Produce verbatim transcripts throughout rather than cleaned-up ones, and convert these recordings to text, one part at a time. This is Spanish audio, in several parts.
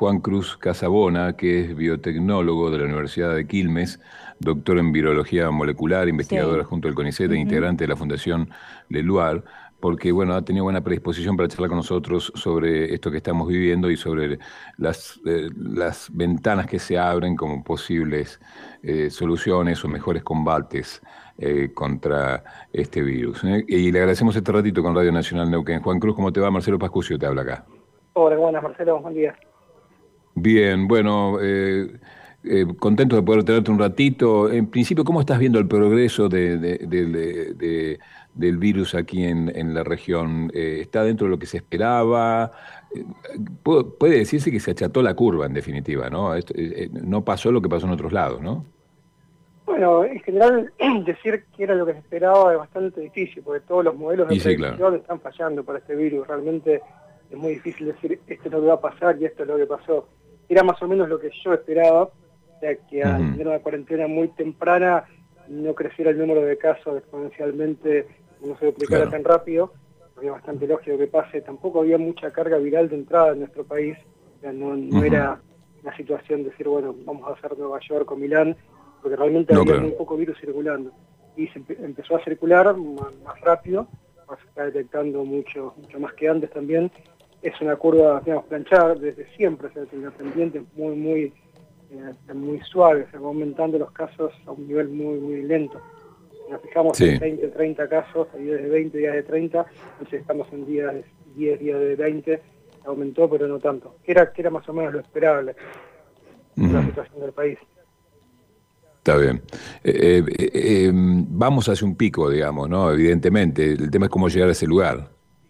Juan Cruz Casabona, que es biotecnólogo de la Universidad de Quilmes, doctor en virología molecular, investigador Sí. junto al CONICET e Ujú. integrante de la Fundación Leluar, porque bueno, ha tenido buena predisposición para charlar con nosotros sobre esto que estamos viviendo y sobre las, eh, las ventanas que se abren como posibles eh, soluciones o mejores combates eh, contra este virus. ¿eh? Y le agradecemos este ratito con Radio Nacional Neuquén. Juan Cruz, ¿cómo te va? Marcelo Pascucio te habla acá. Hola, buenas, Marcelo, buen día. Bien, bueno, eh, eh, contento de poder tenerte un ratito. En principio, ¿cómo estás viendo el progreso de, de- de- de- de- del virus aquí en, en la región? Eh, ¿está dentro de lo que se esperaba? Eh, pu- puede decirse que se acható la curva, en definitiva, ¿no? Esto, eh, eh, no pasó lo que pasó en otros lados, ¿no? Bueno, en general, decir que era lo que se esperaba es bastante difícil, porque todos los modelos de Y sí, claro. predicción están fallando para este virus. Realmente es muy difícil decir esto es lo que va a pasar y esto es lo que pasó. Era más o menos lo que yo esperaba, o sea, que al Ujú. tener una cuarentena muy temprana no creciera el número de casos exponencialmente, no se duplicara Claro. tan rápido. Había bastante lógico que pase. Tampoco había mucha carga viral de entrada en nuestro país. O sea, no, no Ujú. era una situación de decir, bueno, vamos a hacer Nueva York o Milán, porque realmente No, había claro. muy poco virus circulando. Y se empe- empezó a circular más, más rápido, ahora se está detectando mucho, mucho más que antes también. Es una curva, digamos, planchada desde siempre, o sea, es una pendiente muy, muy, eh, muy suave, se va aumentando los casos a un nivel muy, muy lento. Si nos fijamos en Sí. veinte, treinta casos, hay días de veinte, días de treinta, entonces estamos en días de diez, días de veinte, aumentó, pero no tanto. Que era, que era más o menos lo esperable por la Ujú. situación del país. Está bien. Eh, eh, eh, vamos hacia un pico, digamos, ¿no? Evidentemente. El tema es cómo llegar a ese lugar.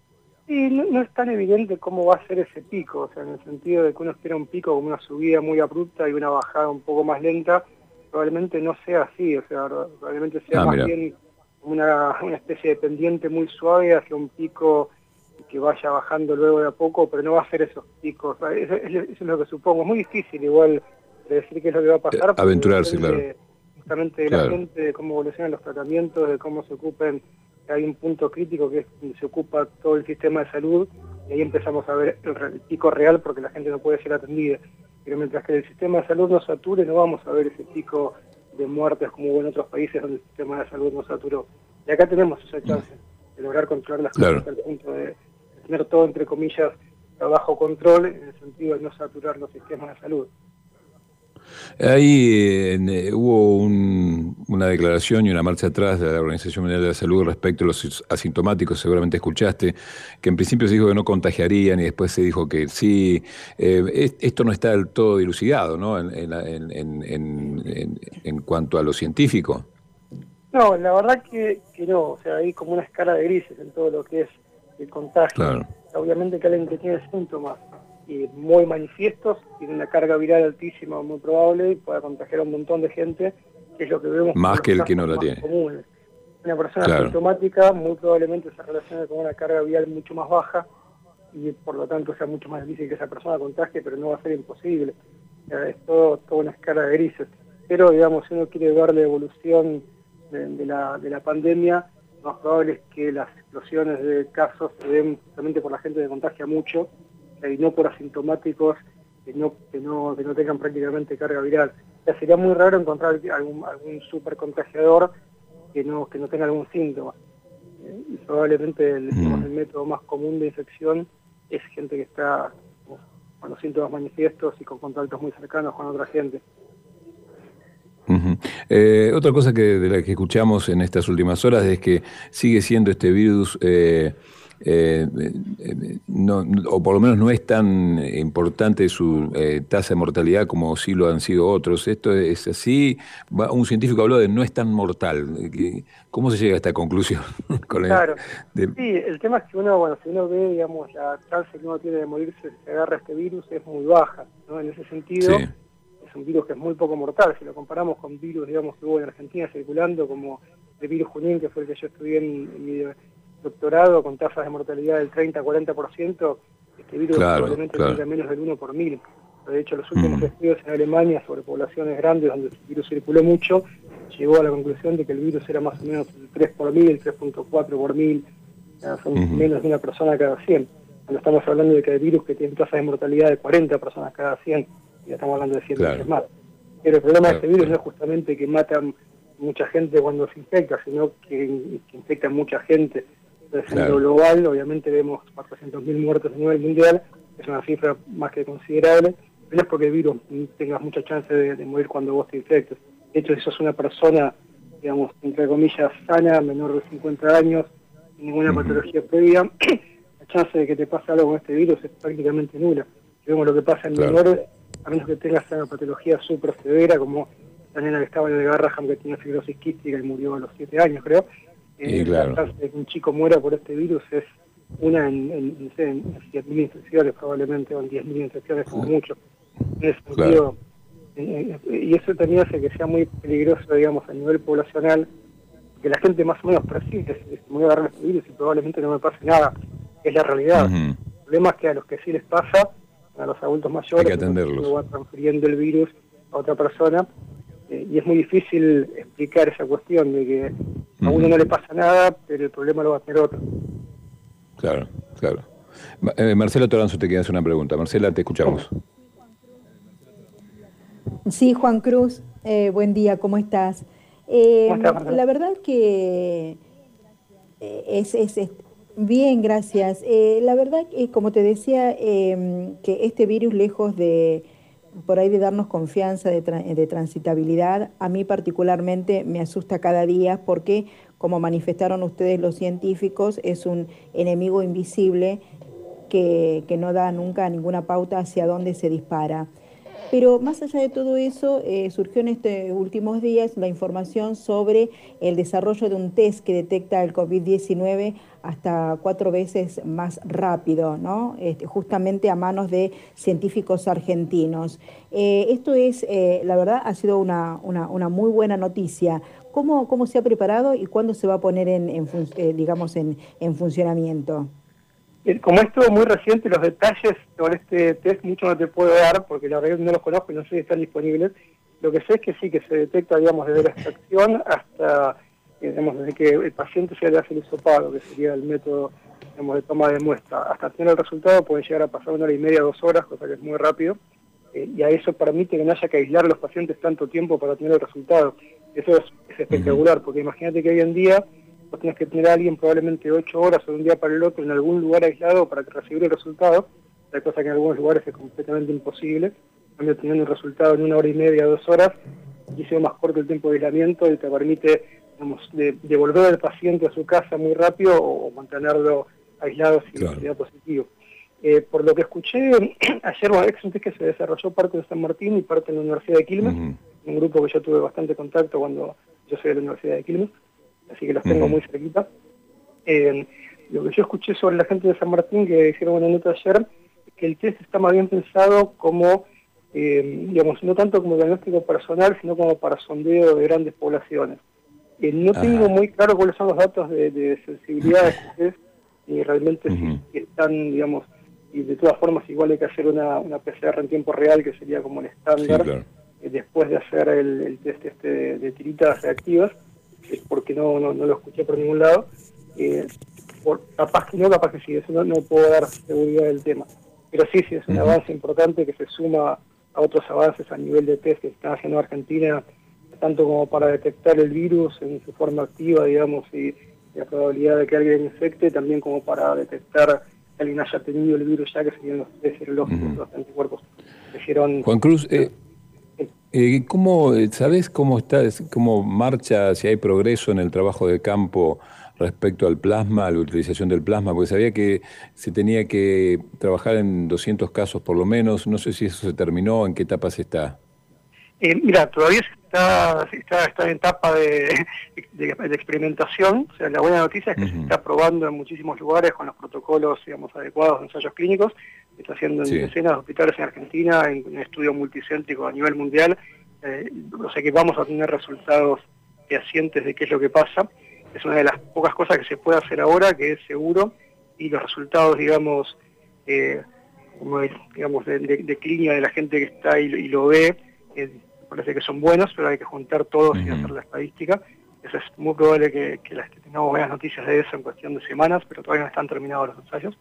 Y no, no es tan evidente cómo va a ser ese pico, o sea, en el sentido de que uno espera un pico como una subida muy abrupta y una bajada un poco más lenta, probablemente no sea así, o sea, probablemente sea Ah, más mira. bien una, una especie de pendiente muy suave hacia un pico que vaya bajando luego de a poco, pero no va a ser esos picos, eso, eso es lo que supongo. Es muy difícil igual decir qué es lo que va a Eh, pasar, porque aventurarse, claro. depende justamente de la Claro. gente, de cómo evolucionan los tratamientos, de cómo se ocupen. Hay un punto crítico que es donde se ocupa todo el sistema de salud y ahí empezamos a ver el, el pico real porque la gente no puede ser atendida. Pero mientras que el sistema de salud no sature, no vamos a ver ese pico de muertes como hubo en otros países donde el sistema de salud no saturó. Y acá tenemos esa chance de lograr controlar las cosas Claro. al punto de tener todo, entre comillas, bajo control, en el sentido de no saturar los sistemas de salud. Ahí eh, hubo un- una declaración y una marcha atrás de la Organización Mundial de la Salud respecto a los asintomáticos, seguramente escuchaste, que en principio se dijo que no contagiarían y después se dijo que sí. Eh, es- esto no está del todo dilucidado, ¿no? En, en, en- en- en- en- en cuanto a lo científico. No, la verdad que, que no, o sea, hay como una escala de grises en todo lo que es el contagio. Claro. Obviamente que alguien que tiene síntomas y muy manifiestos, tiene una carga viral altísima, muy probable, y pueda contagiar a un montón de gente, que es lo que vemos como Más los que el que no casos la más tiene. comunes. Una persona Claro. asintomática muy probablemente se relacione con una carga viral mucho más baja y por lo tanto sea mucho más difícil que esa persona contagie, pero no va a ser imposible. O sea, es todo, toda una escala de grises. Pero, digamos, si uno quiere ver la evolución de, de, la, de la pandemia, lo más probable es que las explosiones de casos se den justamente por la gente que contagia mucho, y no por asintomáticos que no, que no, que no tengan prácticamente carga viral. O sea, sería muy raro encontrar algún, algún super contagiador que no, que no tenga algún síntoma. Eh, y probablemente el, digamos, Mm. el método más común de infección es gente que está con los síntomas manifiestos y con contactos muy cercanos con otra gente. Ujú. Eh, otra cosa que de la que escuchamos en estas últimas horas es que sigue siendo este virus, eh, eh, eh, no, o por lo menos no es tan importante su eh, tasa de mortalidad como sí lo han sido otros. Esto es así. Va- Un científico habló de no es tan mortal. Eh, ¿Cómo se llega a esta conclusión? Con el- Claro. de- Sí, el tema es que uno, bueno, si uno ve, digamos, la chance que uno tiene de morirse si se agarra este virus es muy baja, ¿no? En ese sentido, sí, es un virus que es muy poco mortal. Si lo comparamos con virus, digamos, que hubo en Argentina circulando, como el virus Junín, que fue el que yo estudié en, en mi doctorado, con tasas de mortalidad del treinta a cuarenta por ciento, este virus claro, probablemente claro. tenga menos del uno por mil. De hecho, los últimos Mm, estudios en Alemania sobre poblaciones grandes donde el virus circuló mucho, llegó a la conclusión de que el virus era más o menos el tres por mil, el tres punto cuatro por mil, o sea, son ujú. menos de una persona cada cien. cuando estamos hablando de que hay virus que tienen tasa de mortalidad de cuarenta personas cada cien, ya estamos hablando de cien veces claro. más. Pero el problema claro, de este virus claro. no es justamente que matan mucha gente cuando se infecta, sino que, que infectan mucha gente. Entonces, claro. en lo global, obviamente vemos cuatrocientos mil muertos a nivel mundial, es una cifra más que considerable, pero no es porque el virus tengas mucha chance de, de morir cuando vos te infectes. De hecho, si sos una persona, digamos, entre comillas, sana, menor de cincuenta años, sin ninguna uh-huh. patología previa, la chance de que te pase algo con este virus es prácticamente nula. Si vemos lo que pasa en claro. menores, a menos que tengas una patología súper severa, como la nena que estaba en el Garraham, que tenía fibrosis quística y murió a los siete años, creo. Eh, claro. La chance de que un chico muera por este virus es una en, en, en, en siete mil infecciones probablemente, o en diez mil infecciones como mucho. En ese sentido, claro. eh, y eso también hace que sea muy peligroso, digamos, a nivel poblacional, que la gente más o menos percibe que se me voy a agarrar este virus y probablemente no me pase nada. Es la realidad. Uh-huh. El problema es que a los que sí les pasa, a los adultos mayores, hay que atenderlos. Va transfiriendo el virus a otra persona, eh, y es muy difícil explicar esa cuestión de que uh-huh. a uno no le pasa nada, pero el problema lo va a tener otro. Claro, claro. Eh, Marcela Toranzo te quiere hacer una pregunta. Marcela, te escuchamos. Sí, Juan Cruz, eh, buen día, ¿cómo estás? Eh, ¿Cómo estás, Marcela? La verdad que es, es, es bien, gracias. Eh, la verdad, eh, como te decía, eh, que este virus, lejos de por ahí de darnos confianza, de, tra de transitabilidad, a mí particularmente me asusta cada día porque, como manifestaron ustedes los científicos, es un enemigo invisible que, que no da nunca ninguna pauta hacia dónde se dispara. Pero más allá de todo eso, eh, surgió en estos últimos días la información sobre el desarrollo de un test que detecta el COVID diecinueve hasta cuatro veces más rápido, ¿no? Este, justamente a manos de científicos argentinos. Eh, esto es, eh, la verdad, ha sido una, una, una muy buena noticia. ¿Cómo, cómo se ha preparado y cuándo se va a poner en, en eh, digamos, en, en funcionamiento? Como es todo muy reciente, los detalles sobre este test mucho no te puedo dar, porque la verdad no los conozco y no sé si están disponibles. Lo que sé es que sí, que se detecta, digamos, desde la extracción hasta, digamos, desde que el paciente se le hace el hisopado, que sería el método, digamos, de toma de muestra, hasta tener el resultado puede llegar a pasar una hora y media, dos horas, cosa que es muy rápido, eh, y a eso permite que no haya que aislar a los pacientes tanto tiempo para tener el resultado. Eso es, es espectacular, porque imagínate que hoy en día vos tenés que tener a alguien probablemente ocho horas o de un día para el otro en algún lugar aislado para que recibir el resultado, la cosa que en algunos lugares es completamente imposible. También teniendo un resultado en una hora y media, dos horas, muchísimo más corto el tiempo de aislamiento y te permite, digamos, de, devolver al paciente a su casa muy rápido o, o mantenerlo aislado si claro. sea positivo. Eh, por lo que escuché, ayer bueno, es un test que se desarrolló parte en San Martín y parte en la Universidad de Quilmes, uh-huh. un grupo que yo tuve bastante contacto cuando yo soy de la Universidad de Quilmes, así que los tengo uh-huh. muy cerquita. Eh, lo que yo escuché sobre la gente de San Martín, que hicieron una nota ayer, es que el test está más bien pensado como, eh, digamos, no tanto como diagnóstico personal, sino como para sondeo de grandes poblaciones. Eh, no uh-huh. tengo muy claro cuáles son los datos de, de sensibilidad de este test, y realmente uh-huh. si están, digamos, y de todas formas igual hay que hacer una, una P C R en tiempo real, que sería como el estándar, sí, claro. eh, después de hacer el, el test este de, de tiritas reactivas, porque no, no, no lo escuché por ningún lado. Eh, por, capaz que no, capaz que sí, eso no, no puedo dar seguridad del tema. Pero sí, sí, es un uh-huh. avance importante que se suma a otros avances a nivel de test que está haciendo Argentina, tanto como para detectar el virus en su forma activa, digamos, y la probabilidad de que alguien infecte, también como para detectar que alguien haya tenido el virus ya, que serían los test serológicos, uh-huh. los anticuerpos. Hicieron, Juan Cruz, eh, Eh, ¿cómo, ¿sabes cómo está, cómo marcha, si hay progreso en el trabajo de campo respecto al plasma, a la utilización del plasma? Porque sabía que se tenía que trabajar en doscientos casos por lo menos, no sé si eso se terminó, ¿en qué etapa se está? Eh, mira, todavía está, está, está en etapa de, de, de experimentación, o sea, la buena noticia es que uh-huh. se está probando en muchísimos lugares con los protocolos, digamos, adecuados de ensayos clínicos, se está haciendo en sí. decenas de hospitales en Argentina, en un estudio multicéntrico a nivel mundial, eh, o sea que vamos a tener resultados fehacientes de qué es lo que pasa. Es una de las pocas cosas que se puede hacer ahora, que es seguro, y los resultados, digamos, eh, como de, digamos, de, de, de clínica de la gente que está y, y lo ve, eh, parece que son buenos, pero hay que juntar todos uh-huh. y hacer la estadística. Eso es muy probable que, que, las, que tengamos buenas noticias de eso en cuestión de semanas, pero todavía no están terminados los ensayos.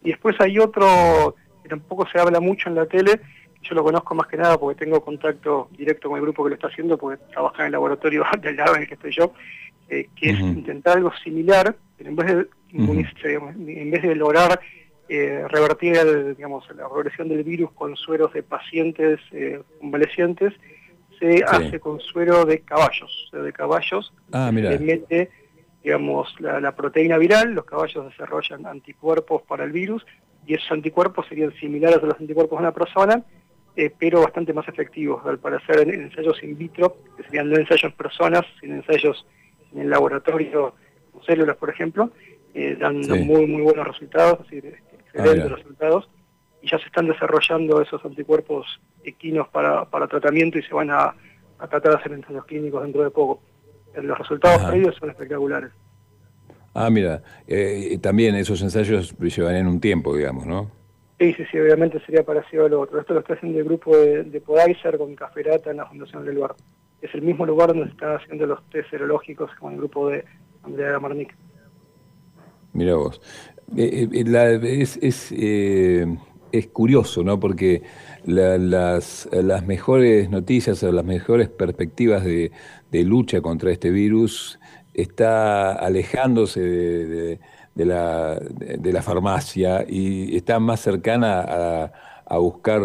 Y después hay otro que tampoco se habla mucho en la tele, yo lo conozco más que nada porque tengo contacto directo con el grupo que lo está haciendo, porque trabaja en el laboratorio del lado en el que estoy yo, eh, que uh-huh. es intentar algo similar, pero en vez de inmunizarse, uh-huh. en vez de lograr eh, revertir el, digamos, la progresión del virus con sueros de pacientes eh, convalecientes, se sí. hace con suero de caballos, o sea, de caballos, ah, se le mete, digamos, la, la proteína viral, los caballos desarrollan anticuerpos para el virus, y esos anticuerpos serían similares a los anticuerpos de una persona, eh, pero bastante más efectivos, al parecer en, en ensayos in vitro, que serían no ensayos en personas, sino ensayos en el laboratorio, con células, por ejemplo, eh, dan sí. muy, muy buenos resultados, así, excelentes ah, resultados, y ya se están desarrollando esos anticuerpos equinos para, para tratamiento y se van a, a tratar de hacer ensayos clínicos dentro de poco. Los resultados Ajá. previos son espectaculares. Ah, mira, eh, también esos ensayos llevarían un tiempo, digamos, ¿no? Sí, sí, sí, obviamente sería parecido a lo otro. Esto lo está haciendo el grupo de, de Podaiser con Caferata en la Fundación del Lugar. Es el mismo lugar donde se están haciendo los test serológicos con el grupo de Andrea Gamarnik. Mira vos. Eh, eh, la, es es, eh, es curioso, ¿no? Porque la, las, las mejores noticias o las mejores perspectivas de, de lucha contra este virus está alejándose de, de, de, la, de, de la farmacia y está más cercana a, a buscar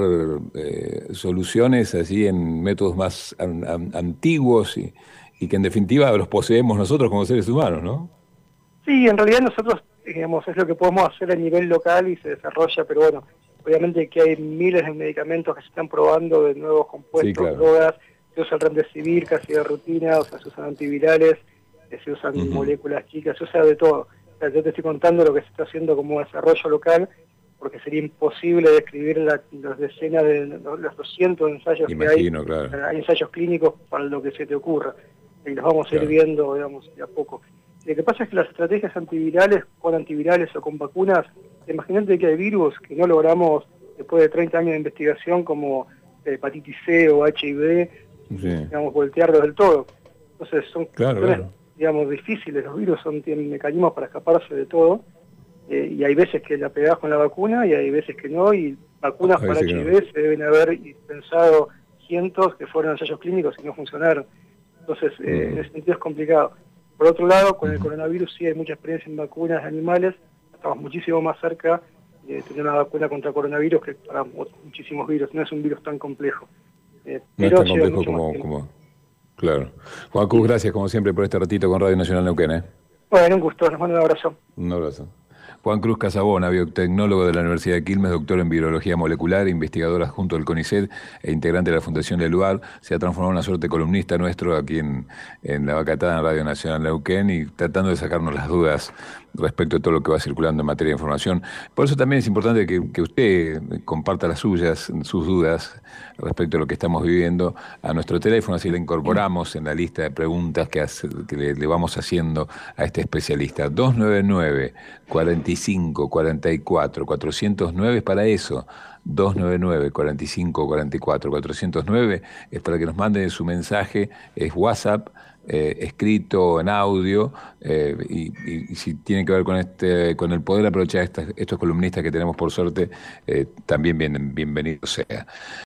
eh, soluciones así en métodos más an, an, antiguos y, y que en definitiva los poseemos nosotros como seres humanos, ¿no? Sí, en realidad nosotros, digamos, es lo que podemos hacer a nivel local y se desarrolla, pero bueno, obviamente que hay miles de medicamentos que se están probando de nuevos compuestos, sí, claro. drogas, se usa el remdesivir casi de rutina, o sea, se usan antivirales, se usan uh-huh. moléculas chicas, se usa de todo. O sea, yo te estoy contando lo que se está haciendo como desarrollo local, porque sería imposible describir la, las decenas de los, los cientos de ensayos Imagino, que hay. Claro. Hay ensayos clínicos para lo que se te ocurra, y los vamos claro. a ir viendo, digamos, de a poco. Lo que pasa es que las estrategias antivirales, con antivirales o con vacunas, imagínate que hay virus que no logramos, después de treinta años de investigación, como hepatitis C o H I V, sí. digamos, voltearlos del todo. Entonces son claro, claro. digamos, difíciles, los virus son, tienen mecanismos para escaparse de todo, eh, y hay veces que la pegás con la vacuna y hay veces que no, y vacunas para H I V no. se deben haber pensado cientos que fueron ensayos clínicos y no funcionaron. Entonces, eh, uh-huh. en ese sentido es complicado. Por otro lado, con el coronavirus sí hay mucha experiencia en vacunas de animales, estamos muchísimo más cerca de tener una vacuna contra coronavirus que para muchísimos virus, no es un virus tan complejo. Eh, no pero es tan complejo como, como... Claro. Juan Cruz, gracias como siempre por este ratito con Radio Nacional Neuquén. ¿eh? Bueno, un gusto, les mando un abrazo. Un abrazo. Juan Cruz Casabona, biotecnólogo de la Universidad de Quilmes, doctor en virología molecular, investigador adjunto del CONICET e integrante de la Fundación del Lugar, se ha transformado en una suerte columnista nuestro aquí en, en La Vacatada en Radio Nacional Neuquén y tratando de sacarnos las dudas respecto a todo lo que va circulando en materia de información. Por eso también es importante que, que usted comparta las suyas, sus dudas respecto a lo que estamos viviendo a nuestro teléfono, así le incorporamos en la lista de preguntas que, hace, que le, le vamos haciendo a este especialista. dos nueve nueve, cuarenta y cinco, cuarenta y cuatro, cuatrocientos nueve es para eso. dos nueve nueve, cuarenta y cinco, cuarenta y cuatro, cuatrocientos nueve es para que nos manden su mensaje, es WhatsApp, eh, escrito en audio, eh, y, y, y si tiene que ver con este, con el poder aprovechar estas, estos columnistas que tenemos por suerte, eh, también bien, bienvenido sea.